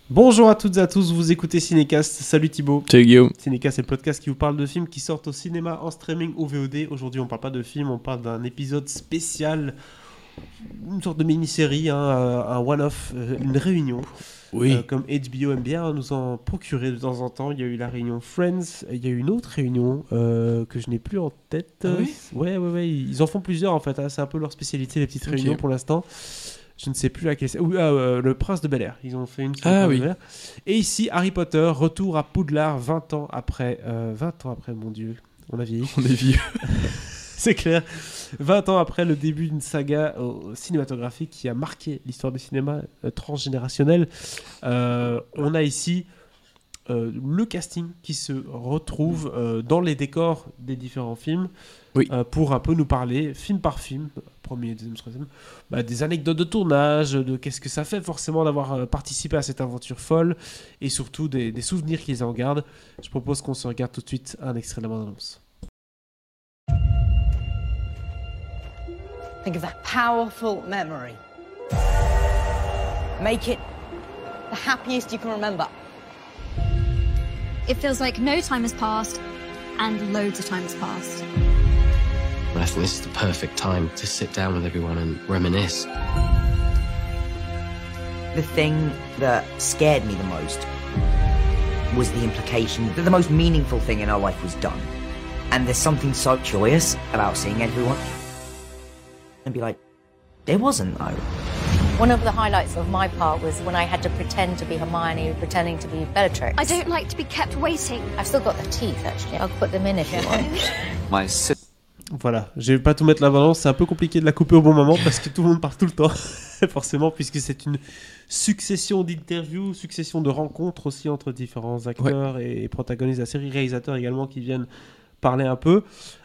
Bonjour à toutes et à tous, vous écoutez Cinécast. Salut Thibaut. Salut Guillaume. Cinécast, c'est le podcast qui vous parle de films qui sortent au cinéma, en streaming ou VOD. Aujourd'hui, on parle pas de films, on parle d'un épisode spécial, une sorte de mini-série, un one-off, une réunion. Oui. Comme HBO aime bien nous en procurer de temps en temps. Il y a eu la réunion Friends, il y a eu une autre réunion que je n'ai plus en tête. Ah oui ouais, ils en font plusieurs en fait. Hein. C'est un peu leur spécialité, les petites réunions pour l'instant. Je ne sais plus laquelle c'est. Le Prince de Bel-Air. Ils ont fait une sur le Prince de Bel-Air. Et ici, Harry Potter, retour à Poudlard 20 ans après. 20 ans après, mon Dieu. On a vieilli. On est vieux. C'est clair. 20 ans après le début d'une saga cinématographique qui a marqué l'histoire du cinéma transgénérationnel. On a ici le casting qui se retrouve dans les décors des différents films. Oui. Pour un peu nous parler, film par film, premier, deuxième, troisième, des anecdotes de tournage, de qu'est-ce que ça fait forcément d'avoir participé à cette aventure folle, et surtout des souvenirs qu'ils en gardent. Je propose qu'on se regarde tout de suite un extrait de la bande-annonce. Think of that powerful memory. Make it the happiest you can remember. It feels like no time has passed and loads of time has passed. I think this is the perfect time to sit down with everyone and reminisce. The thing that scared me the most was the implication that the most meaningful thing in our life was done. And there's something so joyous about seeing everyone and be like, there wasn't though. One of the highlights of my part was when I had to pretend to be Hermione, pretending to be Bellatrix. I don't like to be kept waiting. I've still got the teeth, actually. I'll put them in if you want. Voilà, je vais pas tout mettre la balance, c'est un peu compliqué de la couper au bon moment parce que tout le monde parle tout le temps, forcément, puisque c'est une succession d'interviews, succession de rencontres aussi entre différents acteurs et protagonistes de la série, réalisateurs également qui viennent parler un peu.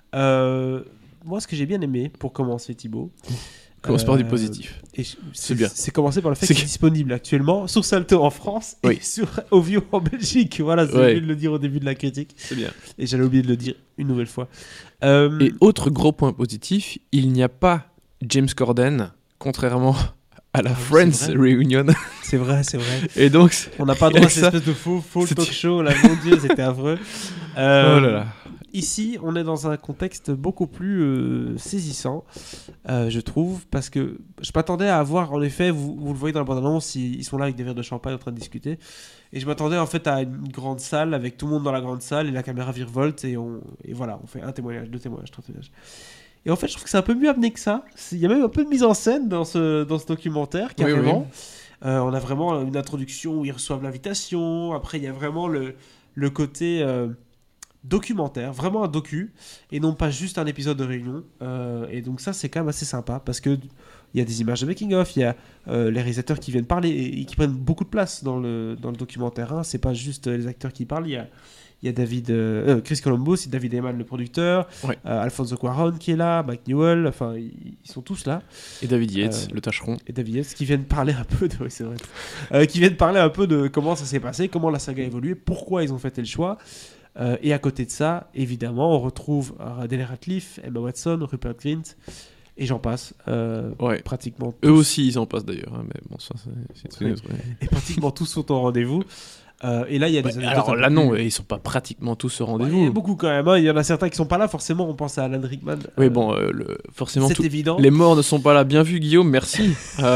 Moi, ce que j'ai bien aimé, pour commencer Thibaut... Commence par du positif. C'est bien. C'est commencé par le fait qu'il est disponible actuellement sur Salto en France et sur Ovio en Belgique. Voilà, j'ai oublié de le dire au début de la critique. C'est bien. Et j'allais oublier de le dire une nouvelle fois. Et autre gros point positif, il n'y a pas James Corden, contrairement à la Friends Reunion. C'est vrai. Et donc, on n'a pas droit à cette espèce de faux talk show. Là, mon Dieu, c'était affreux. Oh là là. Ici, on est dans un contexte beaucoup plus saisissant, je trouve, parce que je m'attendais à avoir, en effet, vous le voyez dans la bande-annonce, ils sont là avec des verres de champagne en train de discuter, et je m'attendais en fait à une grande salle, avec tout le monde dans la grande salle, et la caméra virevolte, et voilà, on fait un témoignage, deux témoignages, trois témoignages. Et en fait, je trouve que c'est un peu mieux amené que ça. Il y a même un peu de mise en scène dans ce documentaire, carrément. Oui. On a vraiment une introduction où ils reçoivent l'invitation, après il y a vraiment le côté... documentaire, vraiment un docu, et non pas juste un épisode de réunion. Et donc ça, c'est quand même assez sympa, parce que il y a des images de making-of, il y a les réalisateurs qui viennent parler et qui prennent beaucoup de place dans le documentaire. Hein. C'est pas juste les acteurs qui parlent, il y a Chris Columbus, il y a David Heyman, le producteur, Alfonso Cuarón qui est là, Mike Newell, enfin, ils sont tous là. Et David Yates, le tâcheron. Et David Yates, qui viennent parler un peu de... Oui, c'est vrai. Qui viennent parler un peu de comment ça s'est passé, comment la saga a évolué, pourquoi ils ont fait tel choix. Et à côté de ça, évidemment, on retrouve Daniel Radcliffe, Emma Watson, Rupert Grint, et j'en passe. Pratiquement tous. Eux aussi, ils en passent d'ailleurs. Hein, mais bon, ça, c'est une autre. Et pratiquement tous sont au rendez-vous. Et là, il y a des anecdotes. Alors là, non, ils sont pas pratiquement tous au rendez-vous. Il y a beaucoup quand même. Hein. Il y en a certains qui sont pas là. Forcément, on pense à Alan Rickman. Oui, bon, forcément, c'est évident. Les morts ne sont pas là. Bien vu, Guillaume, merci.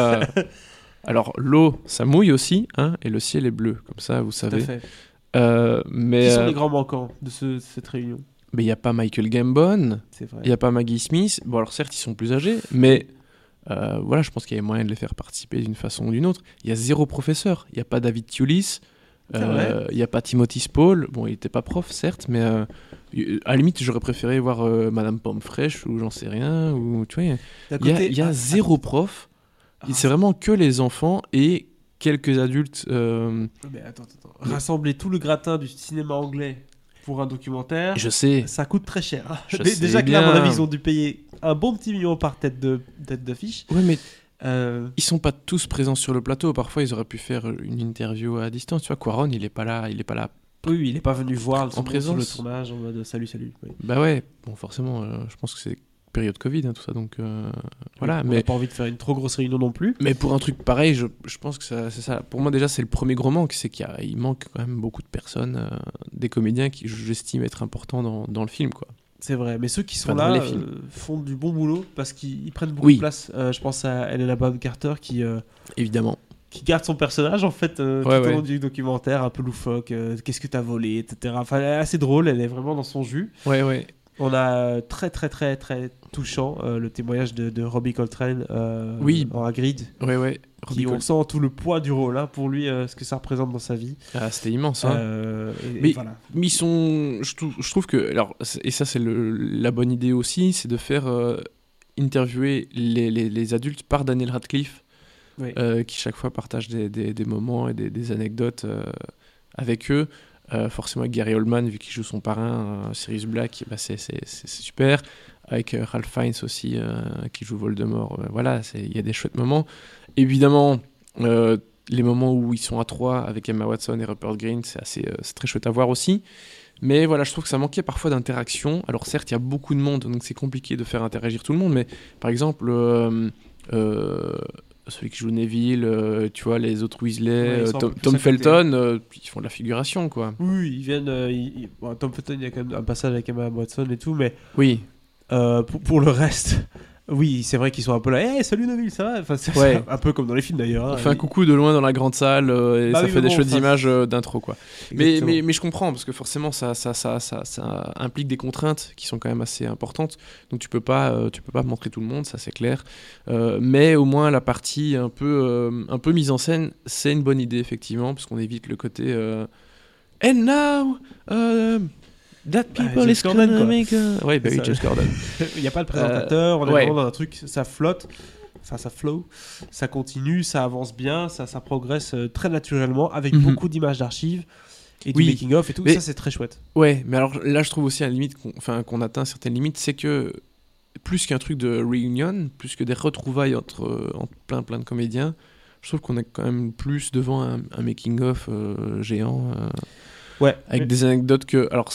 Alors, l'eau, ça mouille aussi, hein, et le ciel est bleu. Comme ça, vous savez. Tout à fait. Mais, qui sont les grands manquants de cette réunion? Mais il n'y a pas Michael Gambon, il n'y a pas Maggie Smith. Bon, alors certes, ils sont plus âgés, mais voilà, je pense qu'il y a moyen de les faire participer d'une façon ou d'une autre. Il y a zéro professeur. Il n'y a pas David Thewlis, il n'y a pas Timothy Spall. Bon, il n'était pas prof, certes, mais à la limite, j'aurais préféré voir Madame Pomme Fraîche ou j'en sais rien. Ou, tu vois, il y a zéro prof. C'est vraiment que les enfants et quelques adultes. Mais attends. Rassembler tout le gratin du cinéma anglais pour un documentaire, je sais. Ça coûte très cher. Déjà que là, à mon avis, ils ont dû payer un bon petit million par tête d'affiche. Ouais, mais ils sont pas tous présents sur le plateau. Parfois, ils auraient pu faire une interview à distance. Tu vois, Cuarón, il est pas là. Oui, il est pas venu voir en présence sur le tournage en mode salut. Oui. Bah ouais. Bon, forcément, je pense que c'est période Covid, tout ça, donc voilà. On n'a pas envie de faire une trop grosse réunion non plus. Mais pour un truc pareil, je pense que c'est ça. Pour moi, déjà, c'est le premier gros manque, c'est qu'il manque quand même beaucoup de personnes, des comédiens qui j'estime être importants dans le film, quoi. C'est vrai, mais ceux qui sont Enfin, là les font du bon boulot parce qu'ils prennent beaucoup de place. Je pense à Helena Bonham Carter évidemment, qui garde son personnage en fait tout au long du documentaire, un peu loufoque, qu'est-ce que t'as volé, etc. Enfin, elle est assez drôle, elle est vraiment dans son jus. Ouais. On a très très très très touchant le témoignage de Robbie Coltrane en Hagrid. Ouais. On sent tout le poids du rôle pour lui, ce que ça représente dans sa vie. Ah, c'était immense. Mais voilà. Mais ils sont, je trouve que, alors, et ça c'est la bonne idée aussi, c'est de faire interviewer les adultes par Daniel Radcliffe, qui chaque fois partage des moments et des anecdotes avec eux. Forcément avec Gary Oldman, vu qu'il joue son parrain, Sirius Black, c'est super. Avec Ralph Fiennes aussi, qui joue Voldemort. Voilà, il y a des chouettes moments. Évidemment, les moments où ils sont à trois avec Emma Watson et Rupert Grint, c'est très chouette à voir aussi. Mais voilà, je trouve que ça manquait parfois d'interaction. Alors certes, il y a beaucoup de monde, donc c'est compliqué de faire interagir tout le monde. Mais par exemple, celui qui joue Neville, tu vois, les autres Weasley, Tom Felton, ils font de la figuration, quoi. Oui, ils viennent... Tom Felton, il y a quand même un passage avec Emma Watson et tout, mais... Oui. Pour le reste... Oui, c'est vrai qu'ils sont un peu là. Hey, salut Neville, ça va? Enfin, c'est un peu comme dans les films d'ailleurs. On fait un coucou de loin dans la grande salle et ça fait des chouettes images d'intro, quoi. Mais je comprends parce que forcément ça implique des contraintes qui sont quand même assez importantes. Donc tu peux pas montrer tout le monde, ça c'est clair. Mais au moins la partie un peu mise en scène, c'est une bonne idée effectivement parce qu'on évite le côté. And now. That people is gonna make oui, James Corden. Il n'y a pas de présentateur, on est vraiment dans un truc, ça flotte, ça flow, ça continue, ça avance bien, ça progresse très naturellement avec beaucoup d'images d'archives et du making-of et tout, ça c'est très chouette. Ouais, mais alors là je trouve aussi à la limite qu'on atteint certaines limites, c'est que plus qu'un truc de reunion, plus que des retrouvailles entre plein de comédiens, je trouve qu'on est quand même plus devant un making-of géant. Avec des anecdotes que... Alors,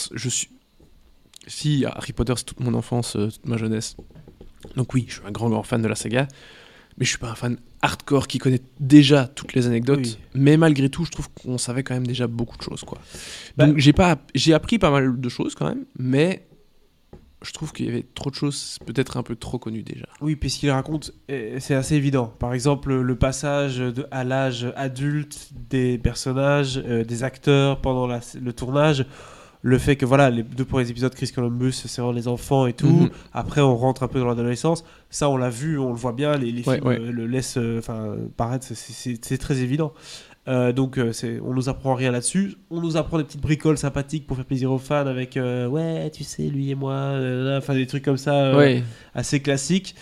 si Harry Potter, c'est toute mon enfance, toute ma jeunesse. Donc oui, je suis un grand fan de la saga. Mais je suis pas un fan hardcore qui connaît déjà toutes les anecdotes. Oui. Mais malgré tout, je trouve qu'on savait quand même déjà beaucoup de choses, quoi. Donc j'ai appris pas mal de choses quand même. Mais je trouve qu'il y avait trop de choses peut-être un peu trop connues déjà. Oui, puis ce qu'il raconte, c'est assez évident. Par exemple, le passage à l'âge adulte des personnages, des acteurs pendant le tournage, le fait que voilà, les 2 premiers épisodes, Chris Columbus, c'est vraiment les enfants et tout. Après, on rentre un peu dans l'adolescence. Ça, on l'a vu, on le voit bien, les films le laissent paraître, c'est très évident. Donc on nous apprend rien là-dessus, on nous apprend des petites bricoles sympathiques pour faire plaisir aux fans avec ouais tu sais lui et moi, enfin des trucs comme ça assez classiques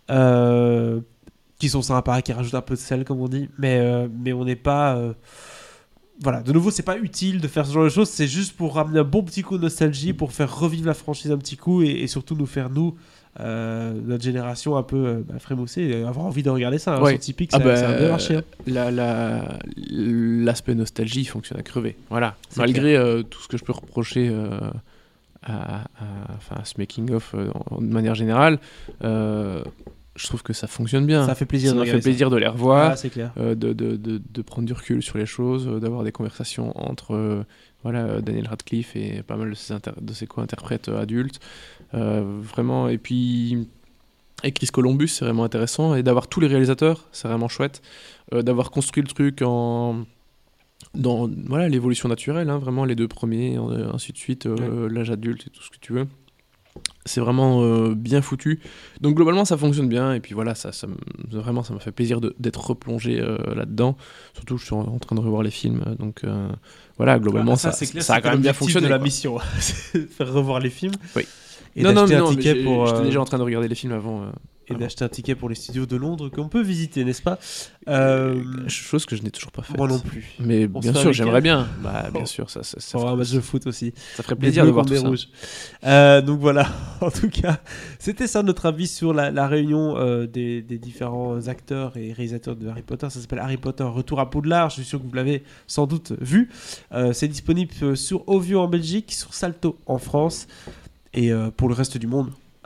qui sont sympas, qui rajoutent un peu de sel comme on dit, mais on n'est pas voilà, de nouveau c'est pas utile de faire ce genre de choses, c'est juste pour ramener un bon petit coup de nostalgie, pour faire revivre la franchise un petit coup et surtout nous faire notre génération un peu frémoussée et avoir envie de regarder ça. Sur Typique, ça a bien marché. L'aspect nostalgie fonctionne à crever. Voilà. Malgré tout ce que je peux reprocher à ce making-of de manière générale, je trouve que ça fonctionne bien. Ça fait plaisir de les revoir, c'est clair. de prendre du recul sur les choses, d'avoir des conversations entre Daniel Radcliffe et pas mal de ses co-interprètes adultes. Vraiment, et puis avec Chris Columbus, c'est vraiment intéressant. Et d'avoir tous les réalisateurs, c'est vraiment chouette. D'avoir construit le truc dans l'évolution naturelle, vraiment les 2 premiers, ainsi de suite, l'âge adulte et tout ce que tu veux. C'est vraiment bien foutu. Donc globalement ça fonctionne bien et puis voilà, ça m'a fait plaisir d'être replongé là-dedans. Surtout que je suis en train de revoir les films, donc voilà, globalement ça a quand même bien fonctionné. De la mission, c'est faire revoir les films. Oui. Et d'acheter un ticket pour. J'étais déjà en train de regarder les films avant. Et d'acheter un ticket pour les studios de Londres qu'on peut visiter, n'est-ce pas? Chose que je n'ai toujours pas faite. Moi non plus. Mais bien sûr, j'aimerais bien. Bien sûr, ça un match de foot aussi. Ça ferait plaisir de voir tout ça. Rouges. Donc voilà, en tout cas, c'était ça notre avis sur la réunion des différents acteurs et réalisateurs de Harry Potter. Ça s'appelle Harry Potter Retour à Poudlard. Je suis sûr que vous l'avez sans doute vu. C'est disponible sur Ovio en Belgique, sur Salto en France. Et pour le reste du monde,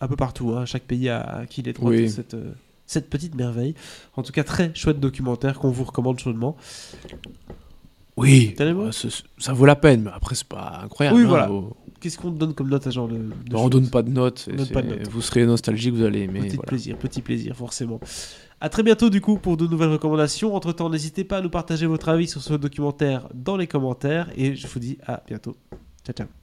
un peu partout. Chaque pays a acquis les droits de cette petite merveille. En tout cas, très chouette documentaire qu'on vous recommande chaudement. Oui, ça vaut la peine, mais après, c'est pas incroyable. Oui, voilà. Qu'est-ce qu'on donne comme note à ce genre de on donne pas de note. Vous serez nostalgique, vous allez aimer. Petit plaisir, forcément. À très bientôt, du coup, pour de nouvelles recommandations. Entre-temps, n'hésitez pas à nous partager votre avis sur ce documentaire dans les commentaires. Et je vous dis à bientôt. Ciao, ciao.